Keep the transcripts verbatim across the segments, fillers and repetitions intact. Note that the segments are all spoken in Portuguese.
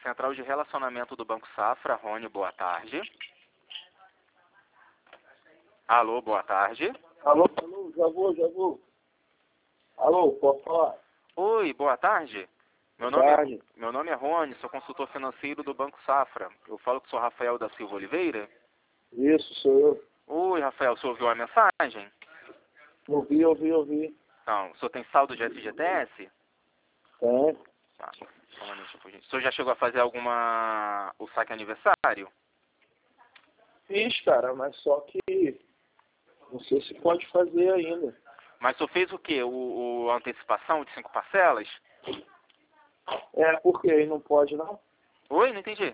Central de Relacionamento do Banco Safra, Rony, boa tarde. Alô, boa tarde. Alô, alô, já vou, já vou. Alô, pode falar? Oi, boa tarde. Meu Boa nome, tarde. É, meu nome é Rony, sou consultor financeiro do Banco Safra. Eu falo com o senhor Rafael da Silva Oliveira. Isso, sou eu. Oi, Rafael, o senhor ouviu a mensagem? Ouvi, ouvi, ouvi. Então, o senhor tem saldo de F G T S? Tem. Tá, só um minutinho, por gentileza. O senhor já chegou a fazer alguma... o saque aniversário? Fiz, cara, mas só que não sei se pode fazer ainda. Mas o senhor fez o quê? O, o a antecipação de cinco parcelas? É, porque aí não pode não? Oi, não entendi.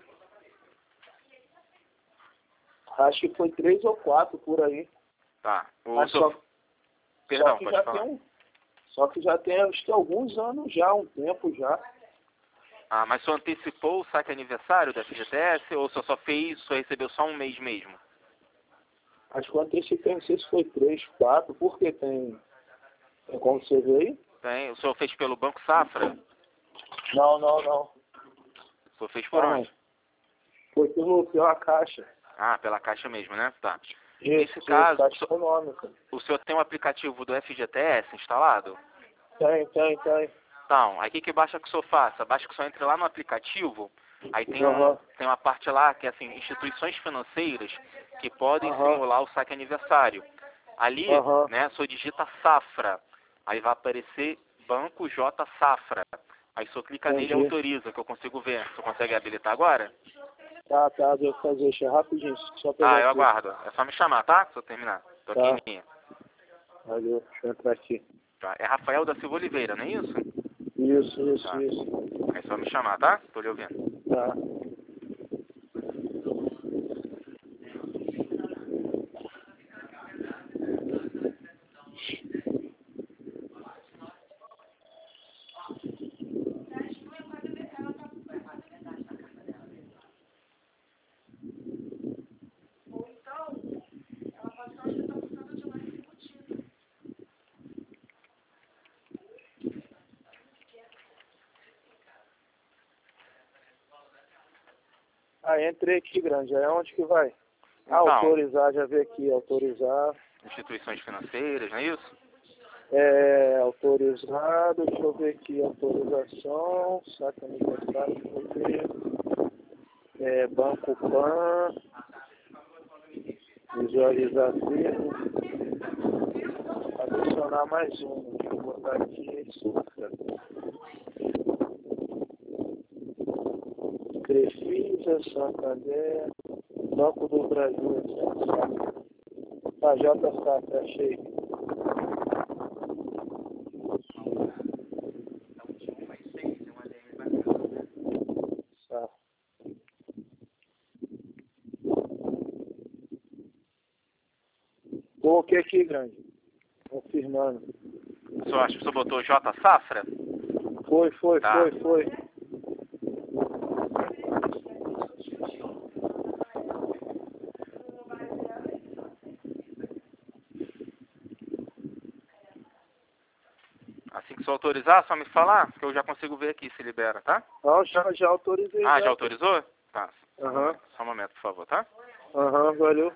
Acho que foi três ou quatro por aí. Tá. O Mas senhor... só, Perdão, só que pode já falar. tem um, só que já tem acho que alguns anos já, um tempo já. Ah, mas o senhor antecipou o saque aniversário da F G T S ou o senhor só fez, o senhor recebeu só um mês mesmo? Acho que eu antecipei, não sei se foi três, quatro, porque tem, tem como você ver aí? Tem. O senhor fez pelo Banco Safra? Não, não, não. O senhor fez por Não, onde? foi pelo, pela caixa. Ah, pela Caixa mesmo, né? Tá. Isso, Nesse isso, caso, o caixa senhor, econômica. o senhor tem o aplicativo do F G T S instalado? Tem, tem, tem. Então, aí o que, que baixa que o senhor faça? Basta que o senhor entre lá no aplicativo, aí tem, um, Aham. tem uma parte lá que é assim, instituições financeiras que podem Aham. simular o saque aniversário. Ali, Aham. né, o senhor digita Safra, aí vai aparecer Banco J Safra. Aí o senhor clica nele e Entendi. autoriza, que eu consigo ver. O senhor consegue habilitar agora? Tá, tá, devo fazer. Deixa eu rapidinho, só pegar Ah, eu aqui. aguardo. É só me chamar, tá? Se eu terminar. Tô aqui Tá, em linha. valeu. Deixa eu entrar aqui. Tá. É Rafael da Silva Oliveira, não é isso? Isso, isso, Tá. isso. É só me chamar, tá? Tô lhe ouvindo. Tá. Ah, entrei aqui, grande. Aí onde que vai? Ah, Então, autorizar, já vi aqui. Autorizar. instituições financeiras, não é isso? É, autorizado. Deixa eu ver aqui. Autorização. Saca aniversário. Deixa eu ver. É, Banco Pan. Visualizar termo. Adicionar mais um. Deixa eu botar aqui. Sufra. Crefisa, Santander, Banco do Brasil, a J Safra, achei. Tá. Coloquei aqui, grande. Confirmando. O senhor acha que o senhor botou J Safra? Foi, foi, Tá. foi, foi. Assim que o senhor autorizar, só me falar, que eu já consigo ver aqui se libera, tá? Não, já, já autorizei. Ah, já Já. autorizou? Tá. Só um Aham, momento, só um momento, por favor, tá? aham, valeu.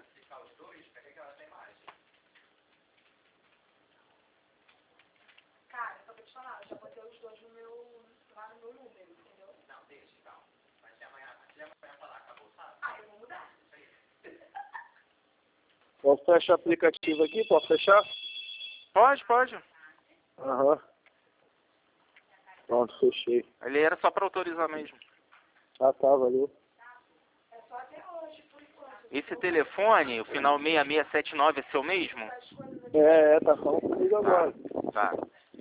Posso fechar o aplicativo aqui? Posso fechar? Pode, pode. Aham. Pronto, fechei. Ele era só para autorizar mesmo. Ah, tá, valeu. Esse telefone, o final seis seis sete nove, é seu mesmo? É, é, tá falando comigo agora. Tá.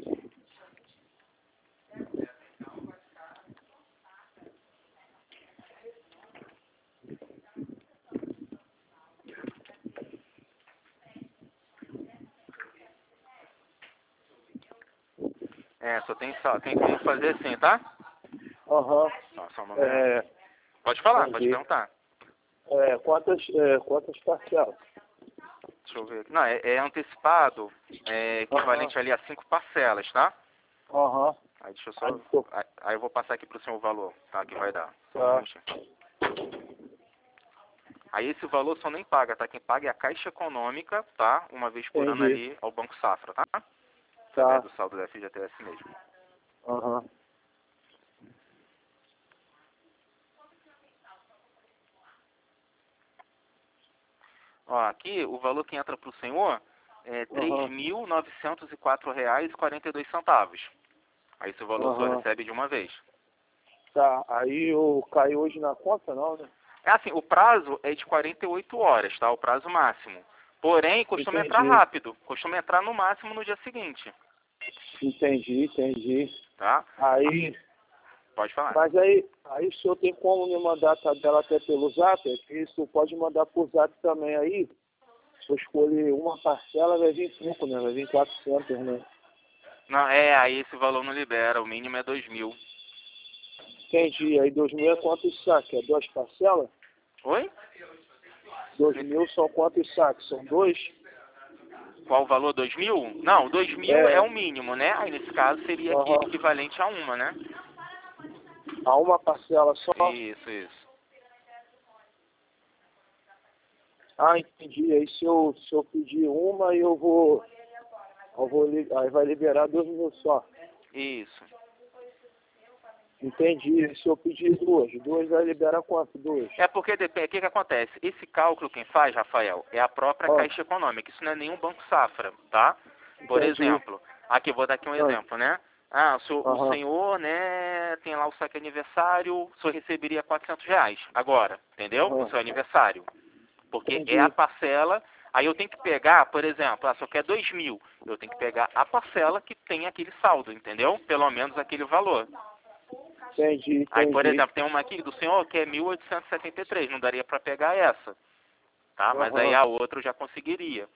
É, só tem, só tem como fazer assim, tá? Aham. Só, só um momento. É, Pode falar, pode entendi. perguntar. É, quantas, é, quantas parcelas? Deixa eu ver aqui. Não, é, é antecipado, é equivalente ali a cinco parcelas, tá? Aham. Aí deixa eu Aí só... ficou. Aí, Aí eu vou passar aqui para o senhor o valor, tá? Que vai dar. Tá. Aí esse valor só nem paga, tá? Quem paga é a Caixa Econômica, tá? Uma vez por ano Entendi. ali ao Banco Safra, tá? Tá. Através do saldo da F G T S mesmo. Aham. Ó, aqui o valor que entra para o senhor é três mil novecentos e quatro reais e quarenta e dois centavos. Aí esse valor o senhor Aham. recebe de uma vez. Tá. Aí eu caio hoje na conta, não, né? É assim, o prazo é de quarenta e oito horas, tá? O prazo máximo. Porém, costuma entrar Entendi. rápido. Costuma entrar no máximo no dia seguinte, Entendi, entendi. tá? Aí, Pode falar. mas aí, aí o senhor tem como me mandar a tabela até pelo zap? É que isso pode mandar por zap também aí. Se eu escolher uma parcela, vai vir cinco, né? Vai vir quatrocentos, né? Não, é, aí esse valor não libera. O mínimo é dois mil. Entendi. Aí dois mil é quantos saques? É duas parcelas? Oi? Dois mil são quantos saques? São dois? Qual o valor? dois mil? Não, dois mil é É. o mínimo, né? Aí nesse caso seria aqui Aham. equivalente a uma, né? A uma parcela só? Isso, isso. Ah, entendi. Aí se eu, se eu pedir uma, eu vou, eu vou. li- Aí vai liberar dois mil só. Isso. Entendi. E se eu pedir duas? Duas vai liberar quanto? Duas? É porque depende, o que, que acontece? Esse cálculo quem faz, Rafael, é a própria Ó, Caixa Econômica. Isso não é nenhum Banco Safra, tá? Por entendi. exemplo, aqui vou dar aqui um Ah, exemplo, né? Ah, o, senhor, o aham. senhor, né, tem lá o saque aniversário, o senhor receberia quatrocentos reais agora, entendeu? No Aham. seu aniversário. Porque é a Entendi. parcela, aí eu tenho que pegar, por exemplo, ah, só quer dois mil, eu tenho que pegar a parcela que tem aquele saldo, entendeu? Pelo menos aquele valor. Entendi, Aí, por entendi. exemplo, tem uma aqui do senhor que é mil oitocentos e setenta e três, não daria para pegar essa, tá? Mas aí Aham. a outra eu já conseguiria,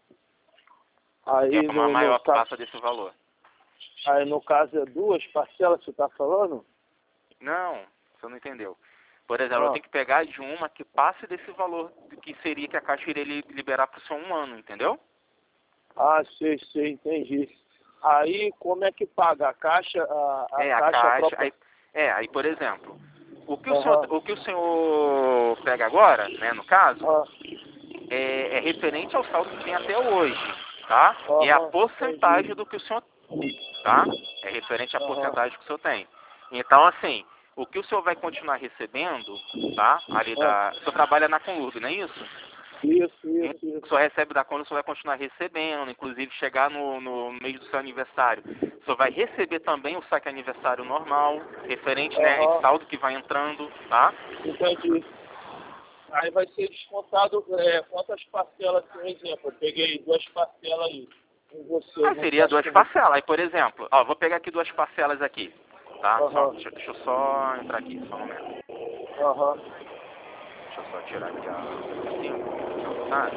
que é Aí uma no, no maior que caso. passa desse valor. Aí no caso é duas parcelas que você tá falando? Não, você não entendeu. Por exemplo, eu Ah, tenho que pegar de uma que passe desse valor que seria que a Caixa iria li- liberar para o senhor um ano, entendeu? ah, sei, sei, entendi. Aí como é que paga? A caixa, a, a É, a caixa a Caixa. própria. Aí, é, aí, por exemplo, o que o senhor, Aham. o que o senhor pega agora, né, no caso, Ah, é, é referente ao saldo que tem até hoje, tá? E é a aham, porcentagem entendi. do que o senhor, tá? É referente à Aham. porcentagem que o senhor tem. Então, assim, o que o senhor vai continuar recebendo, tá? Ali Ah, da, o senhor trabalha na Conlurb, não é isso? isso, O isso, que o isso. senhor recebe da Conlurb, o senhor vai continuar recebendo, inclusive chegar no, no mês do seu aniversário. O senhor vai receber também o saque aniversário normal, referente, né, esse Aham, saldo que vai entrando, tá? entendi. Aí vai ser descontado é, quantas parcelas, por exemplo. Eu peguei duas parcelas aí com você. Ah, Não seria acho duas que você. parcelas. Aí, por exemplo, ó, vou pegar aqui duas parcelas aqui, tá? Só, Aham, deixa, deixa eu só entrar aqui, só um momento. aham. Deixa eu só tirar aqui a assim, tá?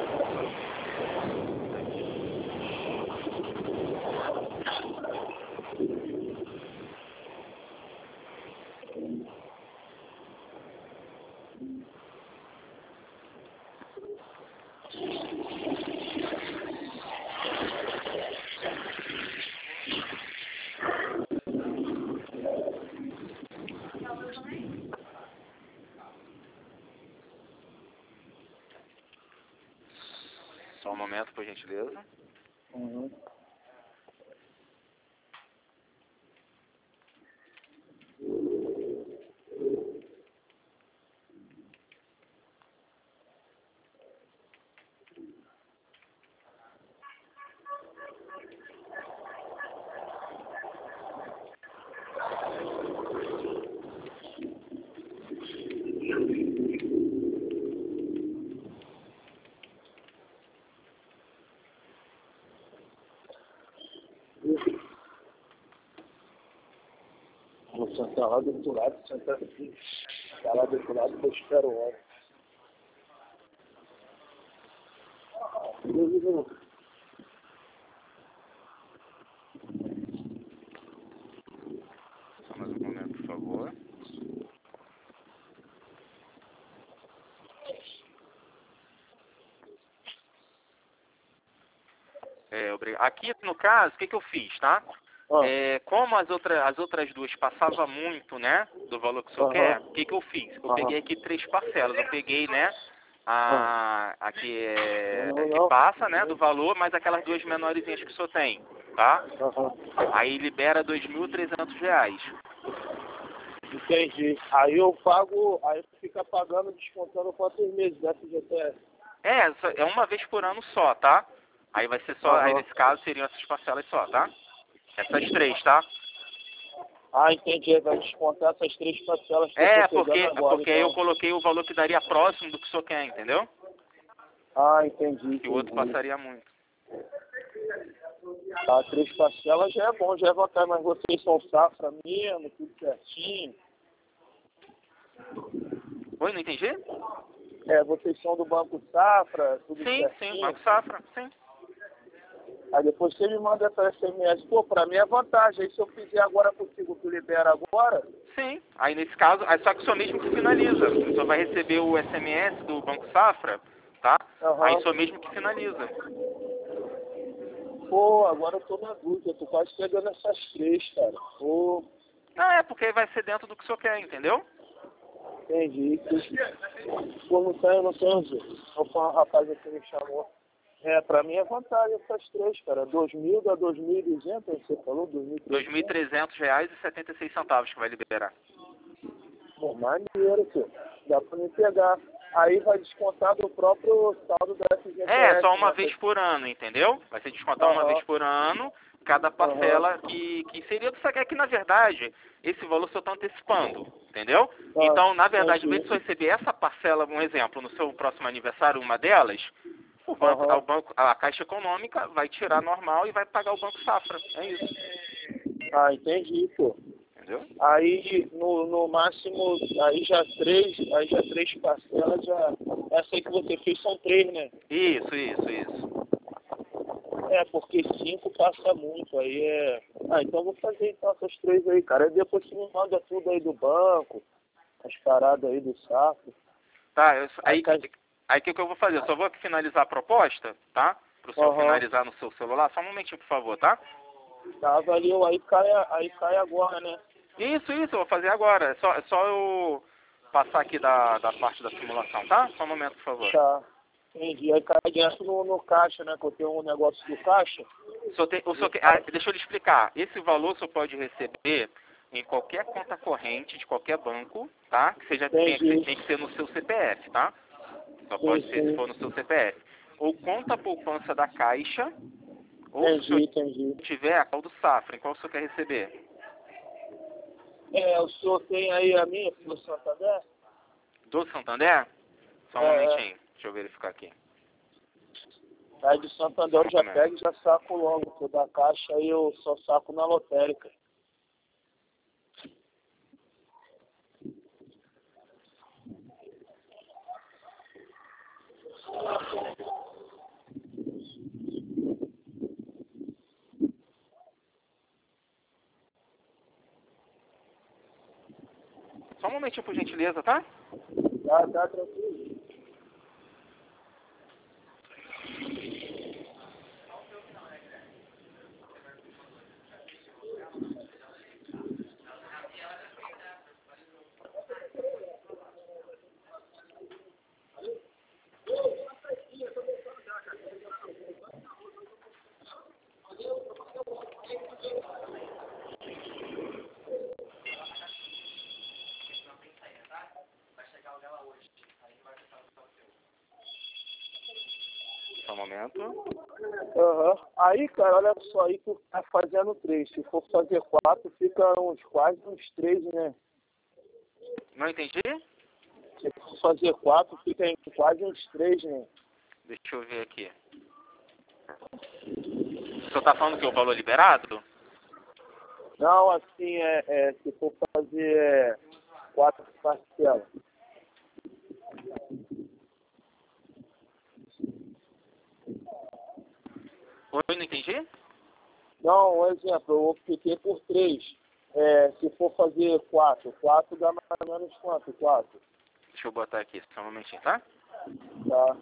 Só um momento, por gentileza. Uhum. Vou sentar lá do outro lado, sentar aqui. Tá lá do outro lado que eu espero o hora. Beleza, Só mais um momento, por favor. É, obrigado. Aqui, no caso, o que, que eu fiz, tá? Ah. É, como as outras, as outras duas passavam muito, né, do valor que o senhor Aham. quer, o que que eu fiz? Eu Aham. peguei aqui três parcelas. Eu peguei, né, a, a que, é, Não, que não. passa, né, do valor, mais aquelas duas menorzinhas que o senhor tem, tá? Aham. Aí libera dois mil e trezentos reais. Entendi. Aí eu pago, aí fica pagando, descontando quantos meses da F G T S? É, só- é uma vez por ano só, tá? Aí vai ser só, aí Aham. nesse caso seriam essas parcelas só, tá? Essas três, tá? Ah, entendi. Vai descontar essas três parcelas que eu É, tô porque, pegando agora, porque aí eu então. coloquei o valor que daria próximo do que o senhor quer, entendeu? Ah, entendi, Que o outro entendi. passaria muito. Tá, três parcelas já é bom, já é vantagem, mas vocês são safra mesmo, tudo certinho. Oi, não entendi? É, vocês são do Banco Safra, tudo Sim, certinho. sim, Banco Safra, sim. Aí depois você me manda essa S M S. Pô, pra mim é vantagem. Aí se eu fizer agora contigo, tu libera agora? Sim. Aí nesse caso, aí só que o senhor mesmo que finaliza. O senhor vai receber o S M S do Banco Safra, tá? Aí o Aham. senhor mesmo que finaliza. Pô, agora eu tô na dúvida. Eu tô quase pegando essas três, cara. Pô, Não, é porque aí vai ser dentro do que o senhor quer, entendeu? entendi. Pô, não tenho, não tenho. Não foi um rapaz aqui que me chamou. É, pra mim é vantagem essas três, cara. dois mil dá dois mil e duzentos, você falou? dois mil e dois mil e trezentos? trezentos reais e setenta e seis centavos que vai liberar. Pô, maneiro, pô. Dá pra me pegar. Aí vai descontar do próprio saldo da F G T S, É, só uma né? vez por ano, entendeu? Vai ser descontar uma Aham. vez por ano, cada Aham. parcela que, que seria do saque. É que, na verdade, esse valor só está antecipando, entendeu? Ah, Então, na verdade, em vez de você entendi. receber essa parcela, um exemplo, no seu próximo aniversário, uma delas, o banco, Aham. o banco, a Caixa Econômica vai tirar normal e vai pagar o Banco Safra. É isso, Ah, entendi, pô. entendeu? Aí no, no máximo, aí já três, aí já três parcelas, já. Essa aí que você fez são três, né? Isso, isso, isso. É, porque cinco passa muito, aí é. Ah, então eu vou fazer então essas três aí, cara. Aí depois você me manda tudo aí do banco, as paradas aí do saco. Tá, eu, Aí aí cai. aí o que, que eu vou fazer? Eu só vou aqui finalizar a proposta, tá? Para o senhor Aham. finalizar no seu celular. Só um momentinho, por favor, tá? Tá, valeu, aí cai, aí cai agora, né? Isso, isso, eu vou fazer agora. É só, é só eu passar aqui da, da parte da simulação, tá? Só um momento, por favor. Tá. Entendi. Aí cai direto no, no caixa, né? Que eu tenho um negócio do caixa. O senhor tem- o senhor que- ah, deixa eu lhe explicar. Esse valor o senhor pode receber em qualquer conta corrente de qualquer banco, tá? Que seja, tem, que ser, Entendi. tem que ser no seu C P F, tá? Só Sim, pode ser se for no seu sim. C P F. Ou conta poupança da Caixa, ou se o Entendi, senhor entendi. tiver a qual do Safra, em qual o senhor quer receber? É, o senhor tem aí a minha, do Santander? Do Santander? Só um É, é. momentinho, deixa eu verificar aqui. Aí de Santander Só eu um já momento. pego e já saco logo. O da caixa aí eu só saco na lotérica. Só um momentinho, por gentileza, tá? Tá, tá tranquilo. Só um momento. Aham. Aí, cara, olha só, aí tu tá fazendo três. Se for fazer quatro, fica uns quase uns três, né? Não entendi? Se for fazer quatro, fica em quase uns três, né? Deixa eu ver aqui. O senhor tá falando que é o valor liberado? Não, assim, é, é se for fazer é, quatro parcelas. Oi, não entendi? Não, um exemplo, eu optei por três. É, se for fazer quatro, quatro dá mais ou menos quanto? Quatro. Deixa eu botar aqui, só um momentinho, tá? Tá.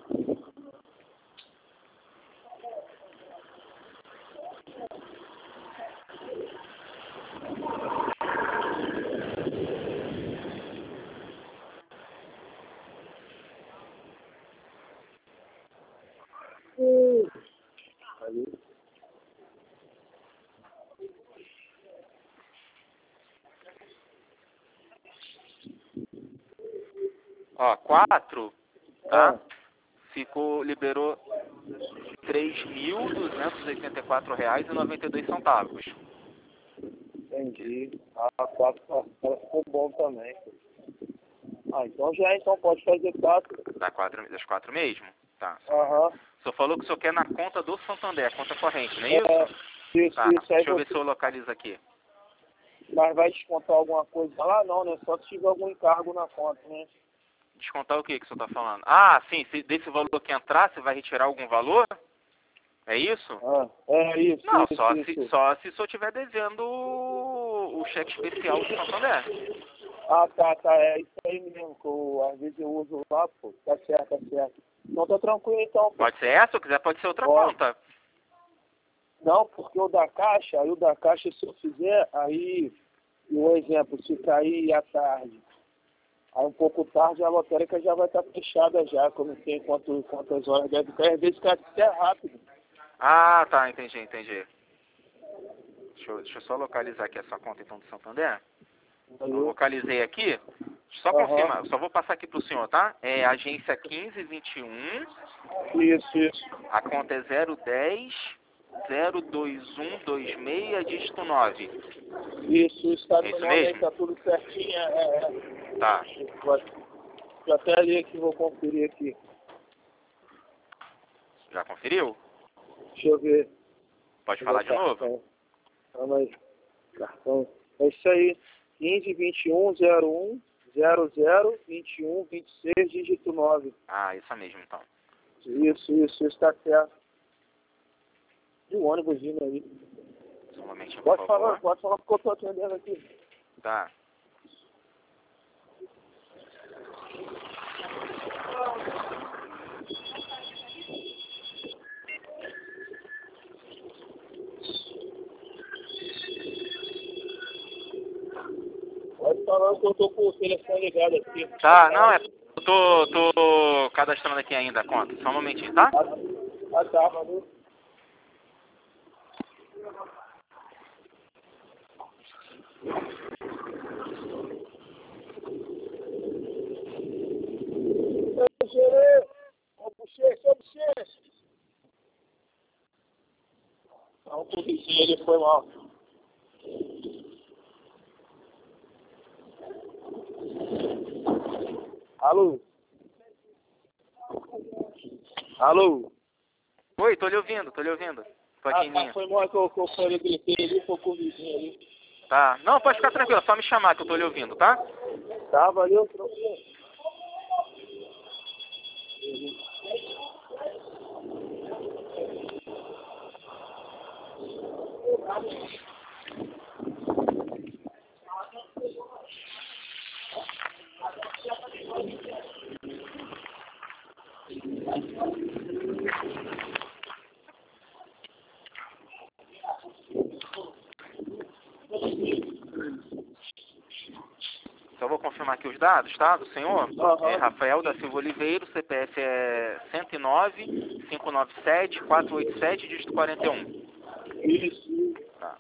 Ó, quatro, tá? Ah. Ficou, liberou três mil duzentos e oitenta e quatro reais e noventa e dois centavos. Entendi. Ah, quatro ela ficou bom também. Ah, então já, então pode fazer quatro. Da quatro, das quatro mesmo? Tá. Aham. O senhor falou que o senhor quer na conta do Santander, a conta corrente, não é É, isso? isso, Tá. isso. Aí Deixa eu ver você... se eu localizo aqui. Mas vai descontar alguma coisa lá? Não, né? Só se tiver algum encargo na conta, né? Descontar o que que o senhor está falando? Ah, sim, se desse valor que entrar, você vai retirar algum valor? É isso? Ah, é isso, Não, isso, só isso. se, só se o senhor estiver devendo o, o cheque especial do Santander. Ah, tá, tá. É isso aí mesmo, que eu, às vezes eu uso lá, pô. Tá certo, tá certo. Não, tá tranquilo então, pô. Pode ser essa, ou quiser pode ser outra Pode. conta. Não, porque o da Caixa, aí o da Caixa, se eu fizer, aí, um exemplo, se cair à tarde, aí um pouco tarde a lotérica já vai estar fechada já, que eu não sei quanto, quantas horas deve cair, às vezes cai até rápido. Ah, tá, entendi, entendi. Deixa eu, deixa eu só localizar aqui essa conta então do Santander. Eu Valeu. localizei aqui. Só Aham. confirmar, só vou passar aqui pro senhor, tá? É agência quinze vinte e um, Isso, isso. a conta é zero dez zero dois um dois seis, dígito nove. Isso, isso tá É no isso nome aí, mesmo? tá tudo certinho, é, é. Tá. Vai. Já até ali aqui, vou conferir aqui. Já conferiu? Deixa eu ver. Pode Meu falar de novo? cartão. Calma aí. Cartão. É isso aí. quinze vinte e um zero um zero zero vinte e um vinte e seis, dígito nove. Ah, isso mesmo então. Isso, isso, isso tá certo. E o ônibus vindo aí. Só um momentinho, por Pode favor. falar, pode falar porque eu tô atendendo aqui. Tá. Pode falar que eu tô com o telefone ligado aqui. Tá, não, é. Eu tô, tô cadastrando aqui ainda a conta. Só um momentinho, tá? Ah, ah tá, valeu. Ô, Gerê! Ô, Bochecha, ô, Bochecha! Não, tudo isso, ele foi mal. Alô? Alô? Oi, tô lhe ouvindo, tô lhe ouvindo. Tô aqui Ah, em tá, linha. foi mal que eu, que eu falei, gritei ali, foi com o vizinho ali. Tá. Não, pode ficar tranquilo, é só me chamar que eu tô lhe ouvindo, tá? Tá, valeu, tranquilo. Só vou confirmar aqui os dados, tá? Do senhor. Aham. É Rafael da Silva Oliveira, o C P F é cento e nove, cinco nove sete, quatro oito sete, dígito quarenta e um. Isso. Tá.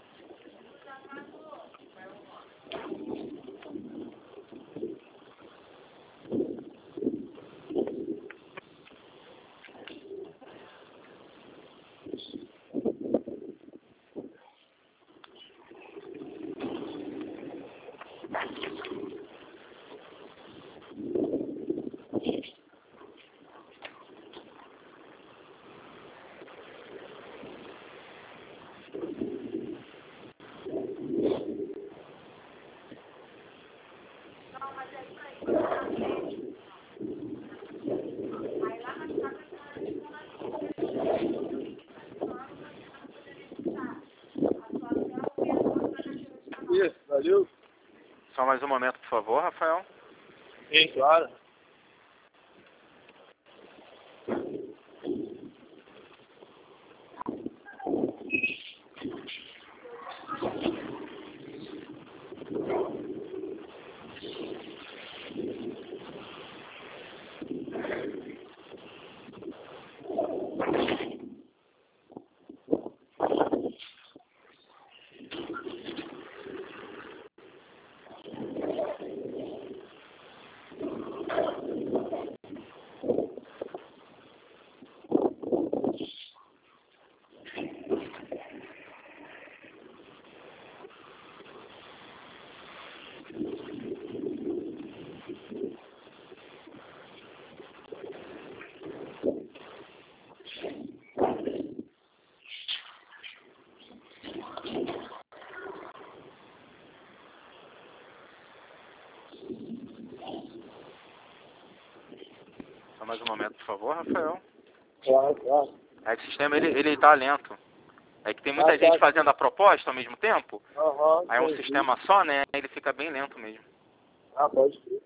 Isso, valeu. Só mais um momento, por favor, Rafael. Sim, claro. mais um momento, por favor, Rafael. Claro, claro. É que o sistema ele, ele tá lento. É que tem muita Ah, gente tá. fazendo a proposta ao mesmo tempo. Aham, Aí é um entendi. sistema só, né? Ele fica bem lento mesmo. Ah, pode crer.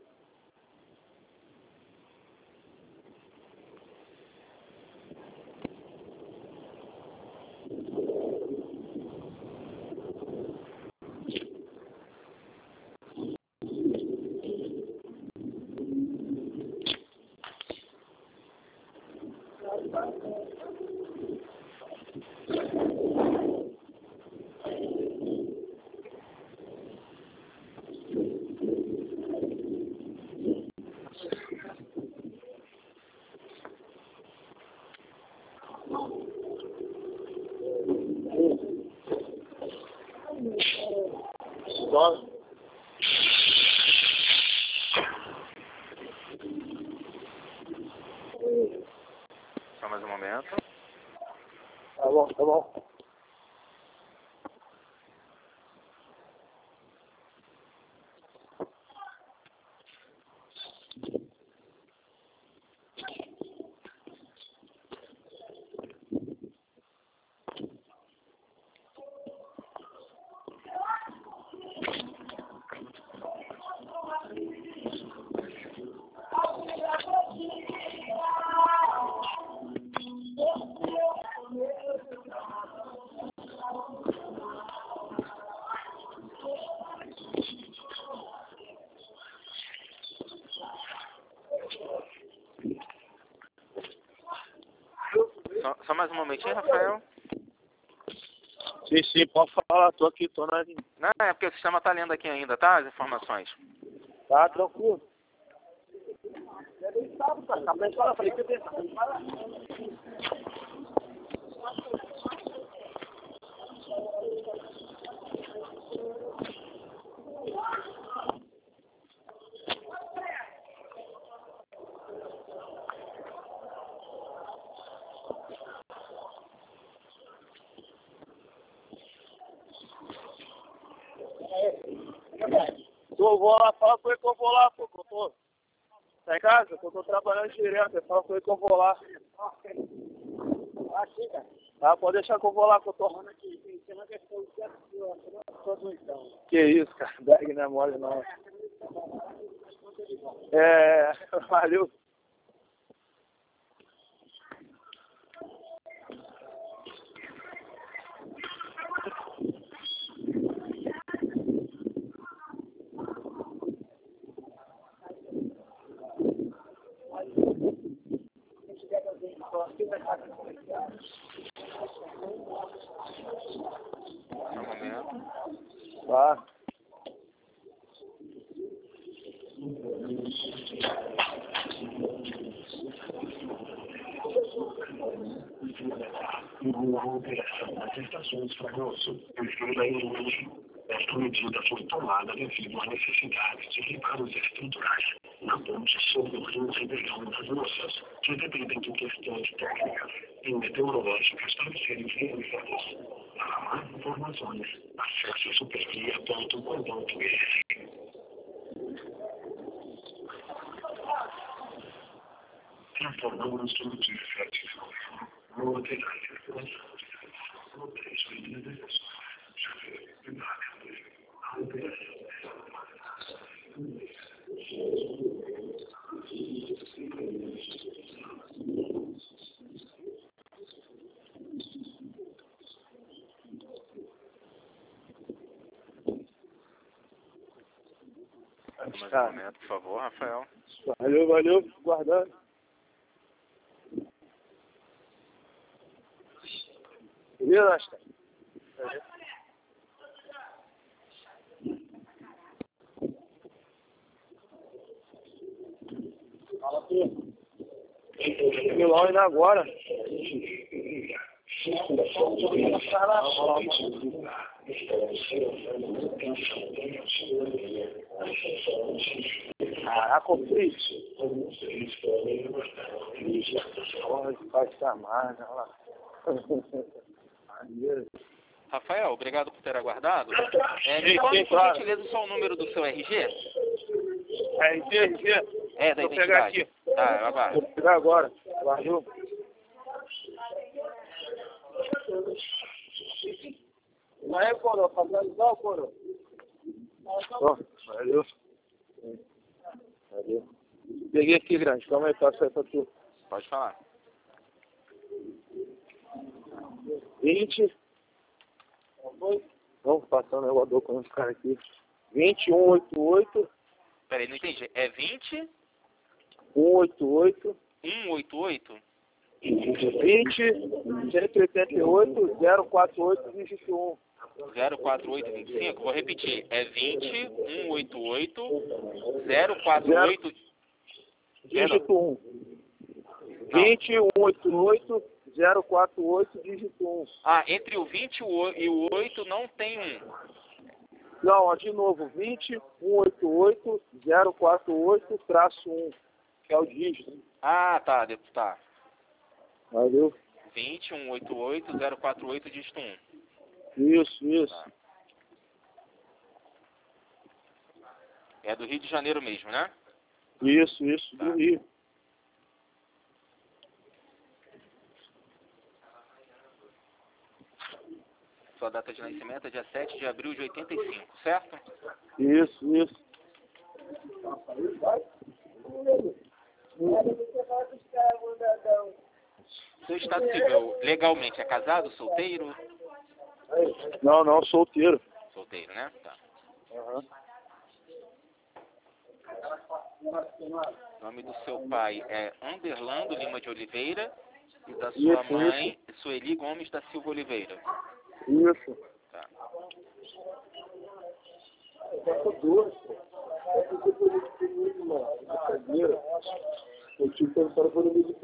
Só. Só mais um momento. Tá bom, tá bom. Só, só mais um momentinho, Rafael. Sim, sim, pode falar, tô aqui, tô na linha. Não, é porque o sistema tá lendo aqui ainda, tá? As informações. Tá tranquilo. Eu vou lá, fala com ele que eu vou lá, pô, que eu tô. Tá em casa? Que eu tô trabalhando direto, fala com ele que eu vou lá. Aqui, cara. Tá, pode deixar que eu vou lá, que eu tô. Que isso, cara, bag não é mole não. É, valeu. Só um momento. Tá. Uma operação das estações Fragoso, pela hoje, esta medida foi tomada devido à necessidade de reparos estruturais na ponte sobre o rio Ribeirão das Moças, que dependem de questões técnicas e meteorológicas para serem realizadas. Para mais informações, acesse supervia ponto com ponto br. Informamos tudo de efetivo. No detalhe, no trecho de decisão, já foi a operação. Mais um momento, por favor, Rafael. Valeu, valeu, guardando. Beleza, Asta? Fala aqui. Milão indo agora. Caraca, o Fritz. Porra, de pasta mais, olha lá. Rafael, obrigado por ter aguardado. É, me Sim, fala, sim, por claro. gentileza, só o número do seu R G? R G, R G. É, da Deixa eu pegar identidade. aqui. Tá, eu aguardo. Vou pegar agora. Valeu. Mas é, Coro, fazendo igual, Coro. Ó, valeu. Valeu. Peguei aqui, grande. Calma aí, passa aí pra tu. Pode falar. vinte. Vamos passar o negócio com os caras aqui. vinte, cento e oitenta e oito. Peraí, não entendi. É vinte? cento e oitenta e oito. cento e oitenta e oito? vinte, cento e oitenta e oito, zero quatro oito, dígito um. zero quatro oito vinte e cinco? Vou repetir. É vinte, cento e oitenta e oito, zero quatro oito... Dígito um. vinte, cento e oitenta e oito, zero quatro oito, dígito um. Ah, entre o vinte e o oito não tem um. Não, ó, de novo. vinte, cento e oitenta e oito, zero quatro oito, traço um. Que é o dígito. Ah, tá. Tá. Valeu. vinte, cento e oitenta e oito, zero quatro oito, dígito um. Isso, isso. Tá. É do Rio de Janeiro mesmo, né? Isso, isso, Tá. do Rio. Sua data de nascimento é dia sete de abril de oitenta e cinco, certo? Isso, isso. Seu estado civil, legalmente, é casado, solteiro? Não, não, solteiro. Solteiro, né? Tá. Uhum. O nome do seu pai é Anderlando Lima de Oliveira e da sua Isso, mãe, Sueli Gomes da Silva Oliveira. Isso. Tá. Eu tive pensado por ele.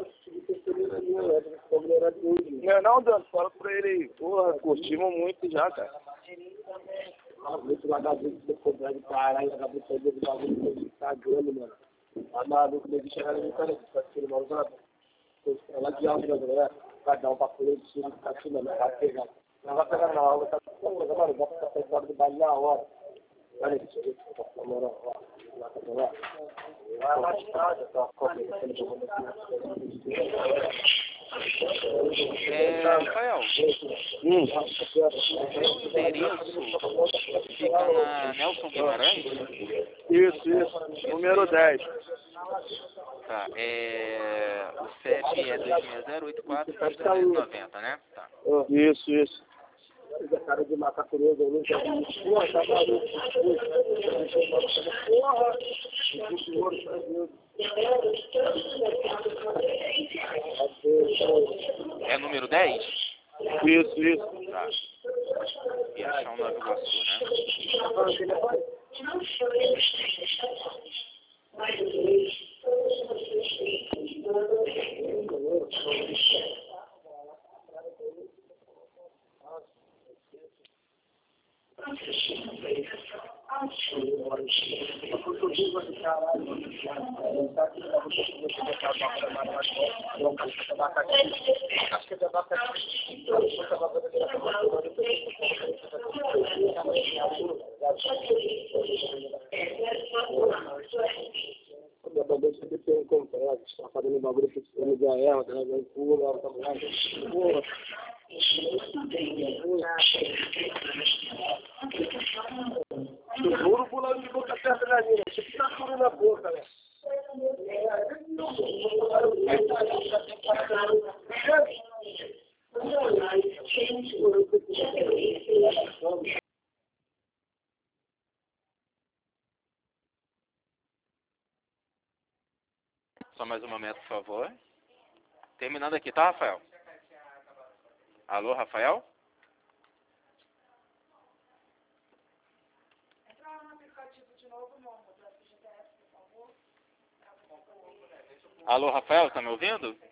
Não é não, Dan? Fala pra ele aí. Porra, curtimos muito já, cara. Muito vagabundo de cobrar de caralho, vagabundo de de bagulho de cagando, mano. Tá maluco, ele chegar no cara, tá tirando mal usado. Ela de alto, né? Vai dar um papo de cima, tá tirando, vai pegar. Não vai pegar na aula, tá tirando, mano, vai ficar fora do baile na hora. Olha isso, deixa eu ver, ó, ó, lá, tá vendo lá? Vai lá de casa, tá, corre, tá sendo É, Rafael, Hum. seu endereço fica na Nelson Guimarães? Isso, isso. Número dez. Tá, é... O C E P é dois seis zero oito quatro três três nove zero, né? Tá. Isso, isso. Cara de macacuroso, eu nunca vi. Porra, tá maluco. É número dez? Isso, isso. Tá. E achar um Nova Iguaçu, né? Minha babá sempre tem um contrato, está fazendo um bagulho que você não ganha ela, ela não pula, ela tá morrendo. Porra. Seguro pulando de boca perto da minha, você fica tudo na boca, né? Só mais um momento, por favor. Terminando aqui, tá, Rafael? Alô, Rafael? Alô, Rafael, tá me ouvindo?